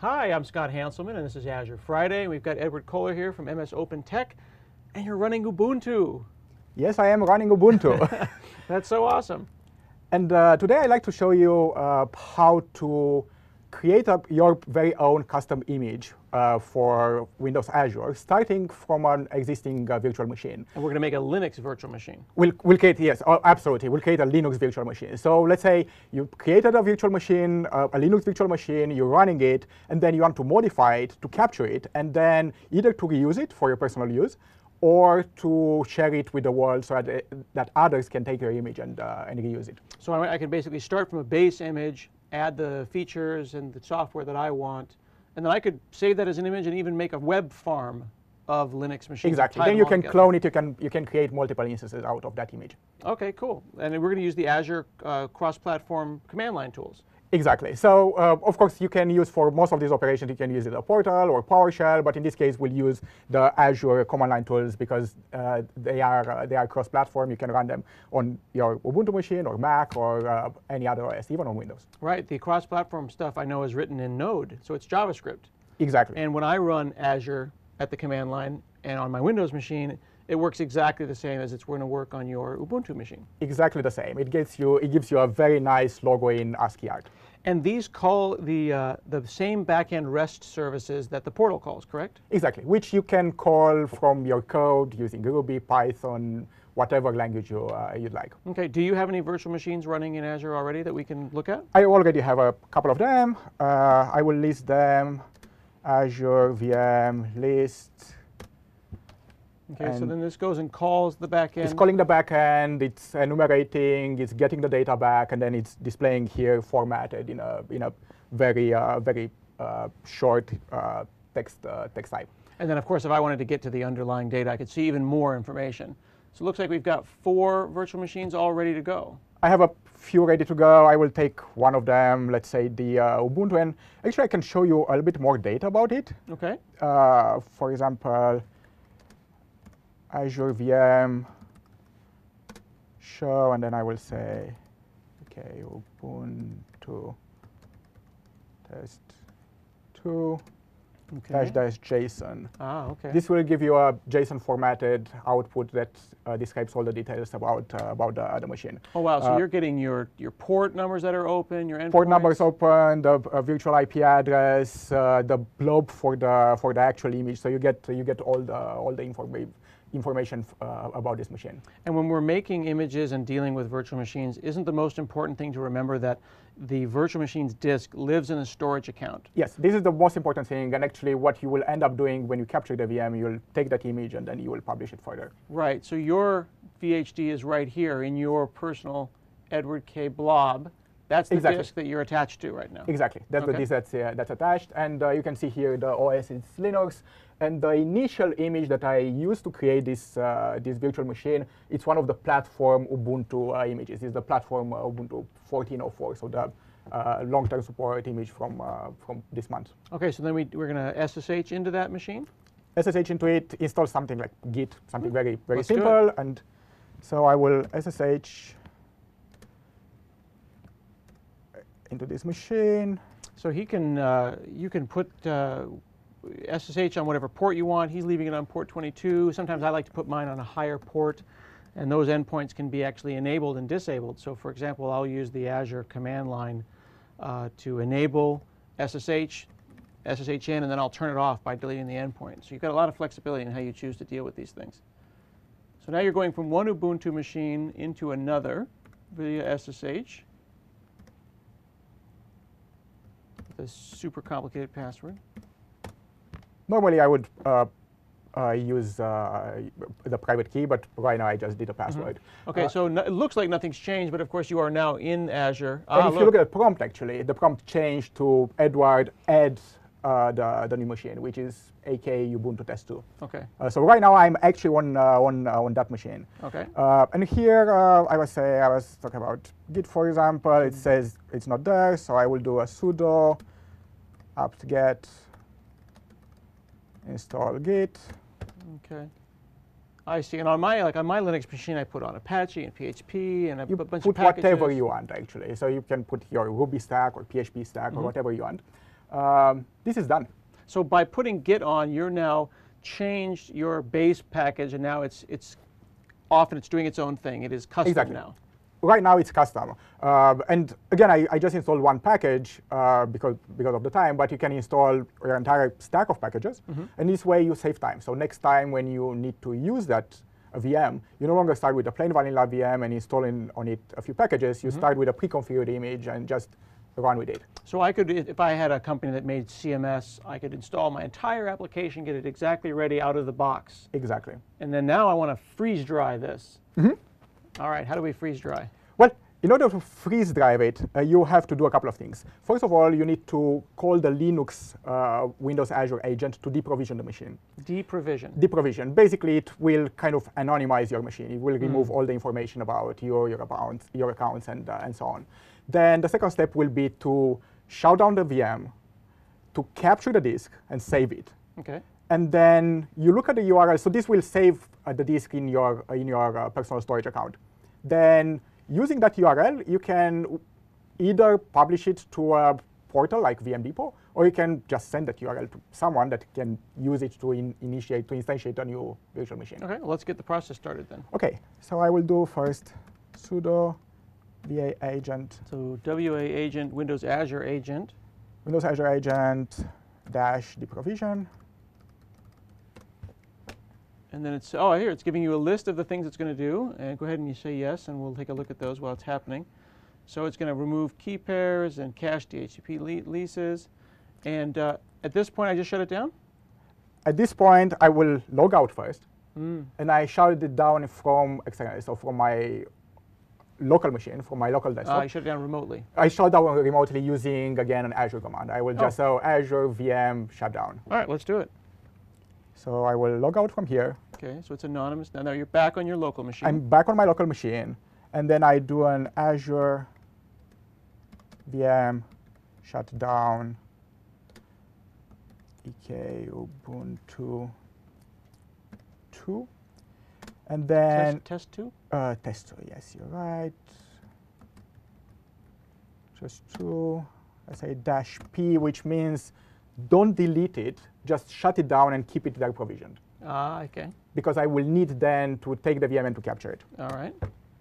Hi, I'm Scott Hanselman, and this is Azure Friday. We've got Edward Kohler here from MS Open Tech, and you're running Ubuntu. Yes, I am running Ubuntu. That's so awesome. And today I'd like to show you how to create your very own custom image for Windows Azure, starting from an existing virtual machine. And we're going to make a Linux virtual machine. We'll create, yes, absolutely. We'll create a Linux virtual machine. So let's say you created a virtual machine, a Linux virtual machine, you're running it, and then you want to modify it to capture it, and then either to reuse it for your personal use, or to share it with the world so that others can take your image and reuse it. So I can basically start from a base image, add the features and the software that I want, and then I could save that as an image and even make a web farm of Linux machines. Exactly. Then you can clone it. You can create multiple instances out of that image. Okay, cool. And we're going to use the Azure cross-platform command line tools. Exactly. So of course, you can use for most of these operations, you can use either Portal or PowerShell, but in this case, we'll use the Azure command line tools because they are cross-platform. You can run them on your Ubuntu machine or Mac or any other OS, even on Windows. Right. The cross-platform stuff I know is written in Node, so it's JavaScript. Exactly. And when I run Azure at the command line and on my Windows machine, it works exactly the same as it's going to work on your Ubuntu machine. Exactly the same. It gives you a very nice logo in ASCII art. And these call the same backend REST services that the portal calls, correct? Exactly, which you can call from your code using Ruby, Python, whatever language you'd like. Okay. Do you have any virtual machines running in Azure already that we can look at? I already have a couple of them. I will list them. Azure VM list. Okay, so then this goes and calls the backend. It's calling the backend, it's enumerating, it's getting the data back, and then it's displaying here formatted in a very short text type. And then, of course, if I wanted to get to the underlying data, I could see even more information. So it looks like we've got 4 virtual machines all ready to go. I have a few ready to go. I will take one of them, let's say the Ubuntu, and actually I can show you a little bit more data about it. Okay. For example, Azure VM show, and then I will say, okay, Ubuntu test 2 dash JSON. Ah, okay. This will give you a JSON formatted output that describes all the details about the machine. Oh wow! So you're getting your port numbers that are open, your endpoints. Port numbers open, the virtual IP address, the blob for the actual image. So you get all the information about this machine. And when we're making images and dealing with virtual machines, isn't the most important thing to remember that the virtual machine's disk lives in a storage account? Yes, this is the most important thing, and actually what you will end up doing when you capture the VM, you'll take that image and then you will publish it further. Right, so your VHD is right here in your personal Edward K. blob. That's the disk that you're attached to right now. Exactly, that's the disk that's attached, and you can see here the OS is Linux, and the initial image that I used to create this virtual machine, it's one of the platform Ubuntu images. It's the platform Ubuntu 14.04, so the long-term support image from this month. Okay, so then we're going to SSH into that machine? SSH into it, install something like Git, something very simple, and so I will SSH into this machine. So he can, you can put SSH on whatever port you want. He's leaving it on port 22. Sometimes I like to put mine on a higher port, and those endpoints can be actually enabled and disabled. So for example, I'll use the Azure command line to enable SSH in, and then I'll turn it off by deleting the endpoint. So you've got a lot of flexibility in how you choose to deal with these things. So now you're going from one Ubuntu machine into another via SSH. A super complicated password. Normally I would use the private key, but right now I just did a password. Okay, so it looks like nothing's changed, but of course you are now in Azure. And if you look at the prompt, actually, the prompt changed to Edward add the new machine, which is aka Ubuntu test 2. Okay. So right now I'm actually on that machine. Okay. And here I was talking about Git, for example. It says it's not there, so I will do a sudo apt-get install Git. Okay. I see. And on my Linux machine, I put on Apache and PHP and a bunch of packages. You put whatever you want, actually. So you can put your Ruby stack or PHP stack or whatever you want. this is done. So by putting Git on, you're now changed your base package, and now it's doing its own thing. It is custom Exactly. now. Right now it's custom. And again, I just installed one package because of the time, but you can install your entire stack of packages. And this way you save time. So next time when you need to use that VM, you no longer start with a plain vanilla VM and installing on it a few packages. You start with a pre-configured image and just run with it. So I could, if I had a company that made CMS, I could install my entire application, get it exactly ready out of the box. Exactly. And then now I want to freeze dry this. All right, how do we freeze dry? Well, in order to freeze drive it, you have to do a couple of things. First of all, you need to call the Linux Windows Azure agent to deprovision the machine. Deprovision. Deprovision. Basically, it will kind of anonymize your machine. It will remove all the information about your accounts, and so on. Then the second step will be to shut down the VM, to capture the disk and save it. Okay. And then you look at the URL. So this will save the disk in your personal storage account. Then using that URL, you can either publish it to a portal like VM Depot, or you can just send that URL to someone that can use it to instantiate a new virtual machine. Okay, well, let's get the process started then. Okay, so I will do first sudo VA agent, So WA agent, Windows Azure agent. Windows Azure agent dash deprovision. And then it's, oh, here, it's giving you a list of the things it's going to do. And go ahead and you say yes, and we'll take a look at those while it's happening. So it's going to remove key pairs and cache DHCP leases. And at this point, I just shut it down? At this point, I will log out first. And I shut it down from externally, so from my local machine, from my local desktop. You shut it down remotely. I shut down remotely using, again, an Azure command. I will just say Azure VM shutdown. All right, let's do it. So I will log out from here. Okay, so it's anonymous. Now you're back on your local machine. I'm back on my local machine. And then I do an Azure VM shutdown ek Ubuntu 2. And then test 2? Test 2, yes, you're right. Just 2. I say dash P, which means don't delete it, just shut it down and keep it there provisioned. Okay. Because I will need then to take the VM and to capture it. All right.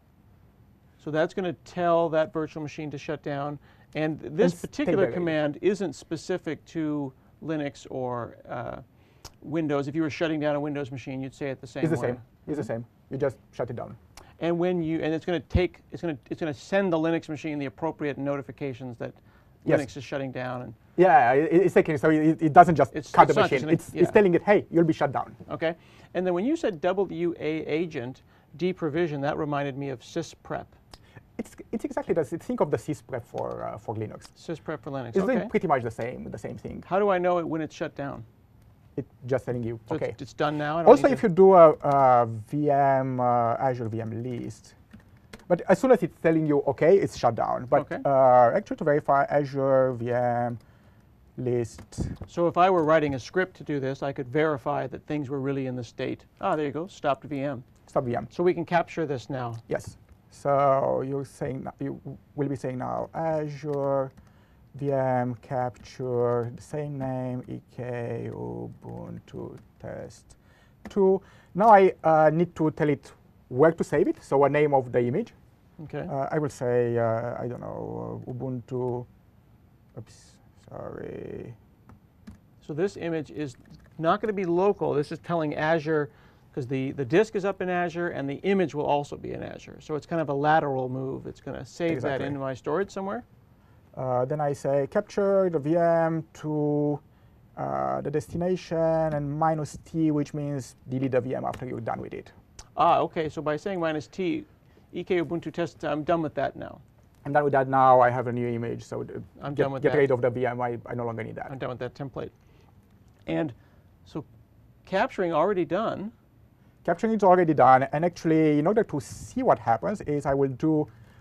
So that's going to tell that virtual machine to shut down. And this particular command isn't specific to Linux or Windows. If you were shutting down a Windows machine, you'd say it the same way. It's the same. It's the same. You just shut it down. And when you it's going to send the Linux machine the appropriate notifications that Linux is shutting down. And yeah, it's taking, so it doesn't just cut the machine. It's telling it, hey, you'll be shut down. Okay. And then when you said WA agent deprovision, that reminded me of sysprep. It's exactly the think of the sysprep for Linux. Sysprep for Linux. It's okay. pretty much the same thing. How do I know it when it's shut down? It's just telling you, so okay. It's done now. Also, if you do a VM Azure VM list, but as soon as it's telling you, okay, it's shut down. But actually, to verify, Azure VM list. So if I were writing a script to do this, I could verify that things were really in the state. Ah, there you go, stopped VM. Stop VM. So we can capture this now. Yes. So you will be saying now Azure VM capture, the same name, ek Ubuntu test 2. Now I need to tell it where to save it, so a name of the image. Okay. I will say, I don't know, Ubuntu, oops, sorry. So this image is not going to be local. This is telling Azure, because the disk is up in Azure and the image will also be in Azure. So it's kind of a lateral move. It's going to save that into my storage somewhere. Then I say capture the VM to the destination and -T, which means delete the VM after you're done with it. Okay. So by saying -T, ek Ubuntu test, I'm done with that now. I'm done with that now. I have a new image, so I'm done with that. Get rid of the VM. I no longer need that. I'm done with that template. And so capturing already done. Capturing is already done. And actually, in order to see what happens, is I will do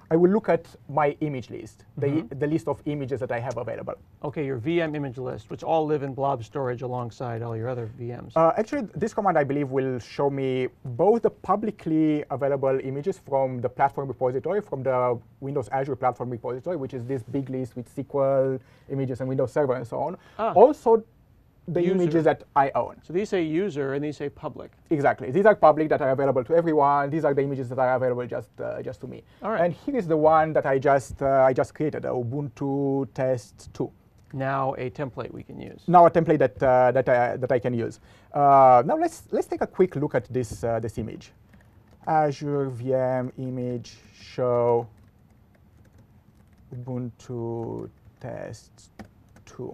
I will look at my image list, the list of images that I have available. Okay, your VM image list, which all live in blob storage alongside all your other VMs. Actually, this command, I believe, will show me both the publicly available images from the platform repository, from the Windows Azure platform repository, which is this big list with SQL images and Windows Server and so on. Also, the images that I own. So these say user and these say public. Exactly. These are public that are available to everyone. These are the images that are available just to me. All right. And here is the one that I just created, Ubuntu Test 2. Now a template we can use. Now a template that I can use. Now let's take a quick look at this this image. Azure VM image show Ubuntu Test 2.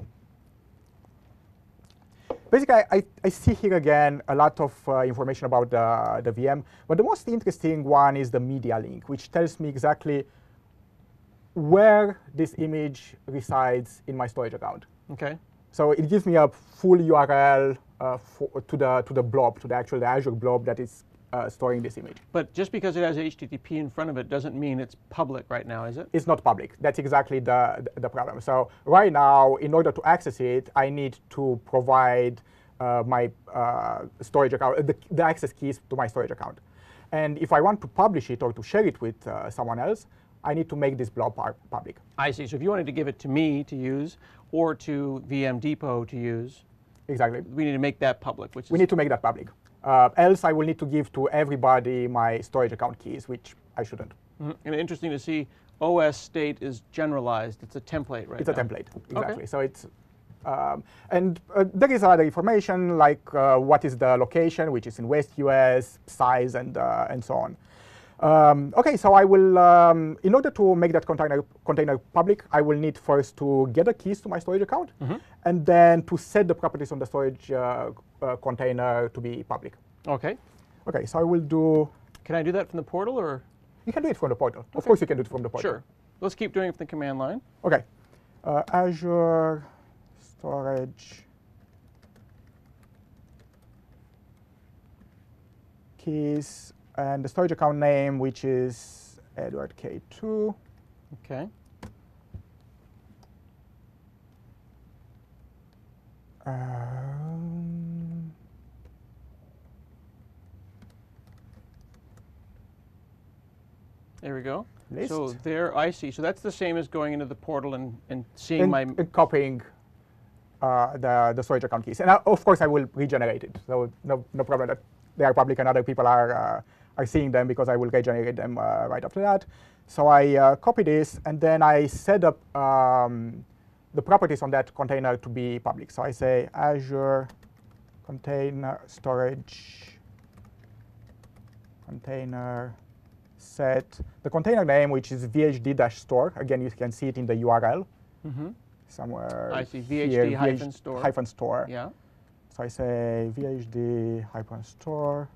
Basically, I see here again a lot of information about the VM, but the most interesting one is the media link, which tells me exactly where this image resides in my storage account. Okay. So it gives me a full URL to the blob, to the actual Azure blob that is storing this image. But just because it has HTTP in front of it doesn't mean it's public right now, is it? It's not public. That's exactly the problem. So right now, in order to access it, I need to provide my storage account, the access keys to my storage account. And if I want to publish it or to share it with someone else, I need to make this blob public. I see. So if you wanted to give it to me to use or to VM Depot to use, exactly, we need to make that public. We need to make that public. Else, I will need to give to everybody my storage account keys, which I shouldn't. And interesting to see, OS state is generalized. It's a template, right? It's a template, exactly. Okay. So it's there is other information like what is the location, which is in West US, size, and so on. Okay, so I will, in order to make that container public, I will need first to get the keys to my storage account, and then to set the properties on the storage container to be public. Okay. Okay, so I will do. Can I do that from the portal, or? You can do it from the portal. Okay. Of course, you can do it from the portal. Sure. Let's keep doing it from the command line. Okay. Azure storage keys. And the storage account name, which is Edward K2. Okay. There we go. List. So there, I see. So that's the same as going into the portal and seeing my... copying the storage account keys. And of course, I will regenerate it. So no problem that they are public and other people are seeing them, because I will regenerate them right after that. So I copy this, and then I set up the properties on that container to be public. So I say Azure container storage container set the container name, which is VHD-store. Again, you can see it in the URL somewhere. I see VHD-store. -store. Yeah. So I say VHD-store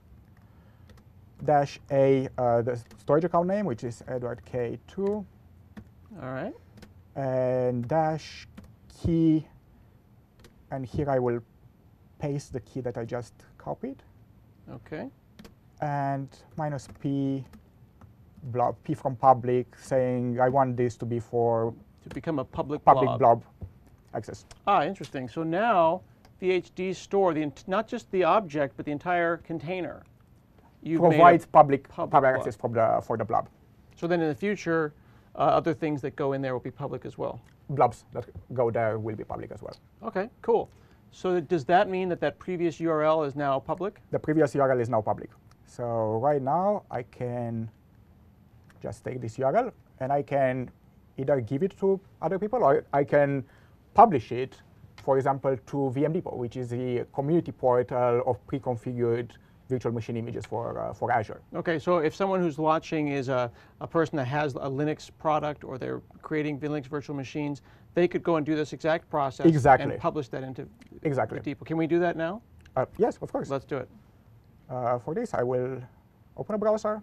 -a, the storage account name, which is Edward K2. All right. And dash key, and here I will paste the key that I just copied. Okay. And -p blob, p from public, saying I want this to be for To become a public blob access. Ah, interesting. So now VHD-store, not just the object, but the entire container. Provides public public access for the blob. So then in the future, other things that go in there will be public as well. Blobs that go there will be public as well. Okay, cool. So does that mean that that previous URL is now public? The previous URL is now public. So right now I can just take this URL and I can either give it to other people, or I can publish it, for example, to VM Depot, which is the community portal of pre-configured virtual machine images for Azure. Okay, so if someone who's watching is a person that has a Linux product, or they're creating Linux virtual machines, they could go and do this exact process Exactly. and publish that into Exactly. Depot. Can we do that now? Yes, of course. Let's do it. For this, I will open a browser.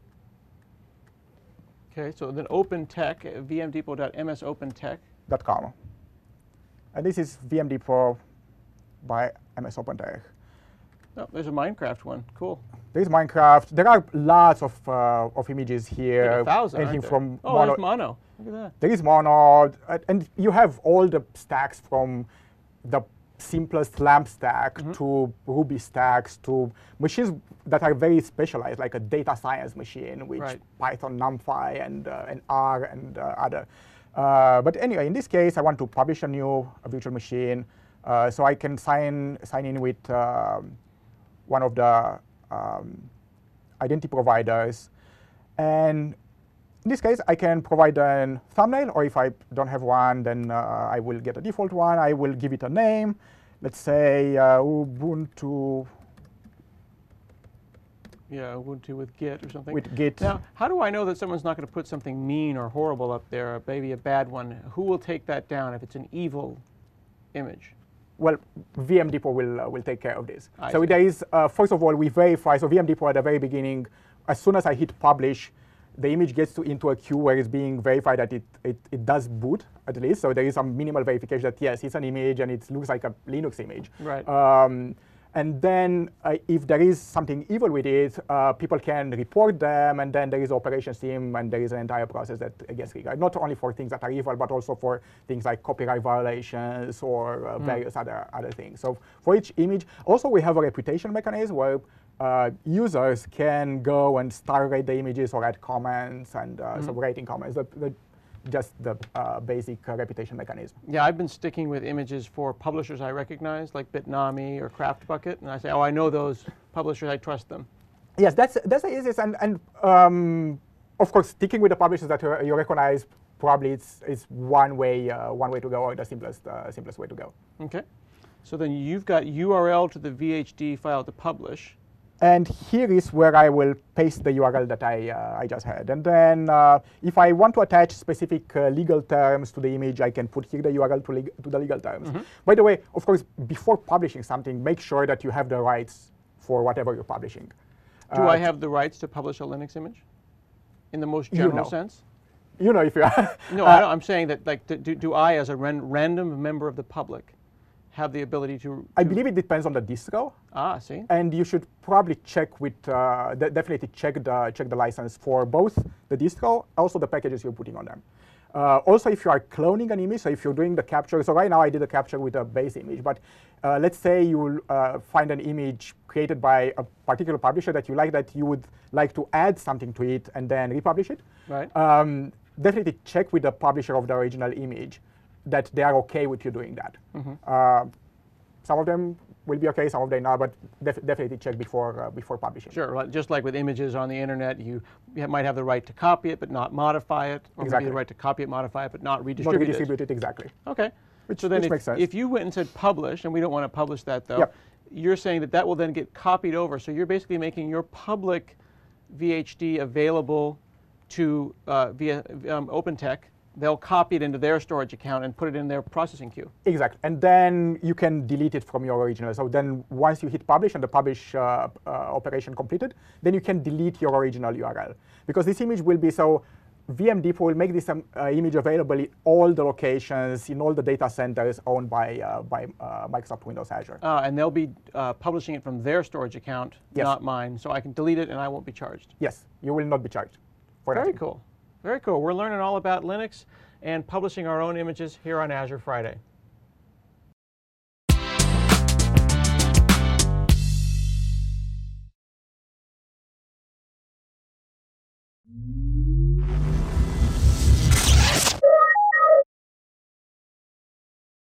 Okay, so then OpenTech, vmdepot.msopentech. .com. And this is VM Depot by MS OpenTech. Oh, there's a Minecraft one. Cool. There is Minecraft. There are lots of images here. Like 1,000, anything aren't there? from Oh, there's Mono. Look at that. There is Mono, and you have all the stacks from the simplest LAMP stack to Ruby stacks to machines that are very specialized, like a data science machine, which Right. Python, NumPy, and R and other. But anyway, in this case, I want to publish a new virtual machine, so I can sign in with one of the identity providers, and in this case, I can provide a thumbnail, or if I don't have one, then I will get a default one. I will give it a name. Let's say Ubuntu Yeah, Ubuntu with Git or something. with Git. Now, how do I know that someone's not going to put something mean or horrible up there, or maybe a bad one? Who will take that down if it's an evil image? Well, VM Depot will take care of this. I So see. there is, first of all, we verify. So VM Depot at the very beginning, as soon as I hit publish, the image gets into a queue where it's being verified that it does boot, at least. So there is some minimal verification that, yes, it's an image and it looks like a Linux image. Right. And then if there is something evil with it, people can report them, and then there is operations team, and there is an entire process that gets triggered, not only for things that are evil, but also for things like copyright violations or various other things. So for each image, also we have a reputation mechanism where users can go and star rate the images or add comments and some rating comments. Just the basic reputation mechanism. Yeah, I've been sticking with images for publishers I recognize, like Bitnami or CraftBucket, and I say, oh, I know those publishers, I trust them. Yes, that's the easiest, and of course, sticking with the publishers that you recognize probably is one way to go, or the simplest way to go. Okay. So then you've got URL to the VHD file to publish. And here is where I will paste the URL that I just had. And then if I want to attach specific legal terms to the image, I can put here the URL to the legal terms. By the way, of course, before publishing something, make sure that you have the rights for whatever you're publishing. Do I have the rights to publish a Linux image in the most general sense? You know, if you are. No, I'm saying that, like, do I, as a random member of the public, have the ability to? I believe it depends on the distro. See. And you should probably check with, definitely check the license for both the distro, also the packages you're putting on them. Also, if you are cloning an image, so if you're doing the capture, so right now I did a capture with a base image, but let's say you find an image created by a particular publisher that you like, that you would like to add something to it and then republish it. Right. Definitely check with the publisher of the original image that they are okay with you doing that. Some of them will be okay, some of them not, but definitely check before publishing. Sure, just like with images on the internet, you might have the right to copy it but not modify it, or maybe the right to copy it, modify it, but not redistribute Not redistribute it, exactly. Okay. Which So then makes sense. if you went and said publish, and we don't want to publish that though, Yep. you're saying that will then get copied over. So you're basically making your public VHD available to via OpenText. They'll copy it into their storage account and put it in their processing queue. Exactly, and then you can delete it from your original. So then once you hit publish and the publish operation completed, then you can delete your original URL. Because this image will be, so VM Depot will make this image available in all the locations, in all the data centers owned by Microsoft Windows Azure. And they'll be publishing it from their storage account, Yes. not mine. So I can delete it and I won't be charged. Yes, you will not be charged for that. Very cool. Very cool. We're learning all about Linux and publishing our own images here on Azure Friday.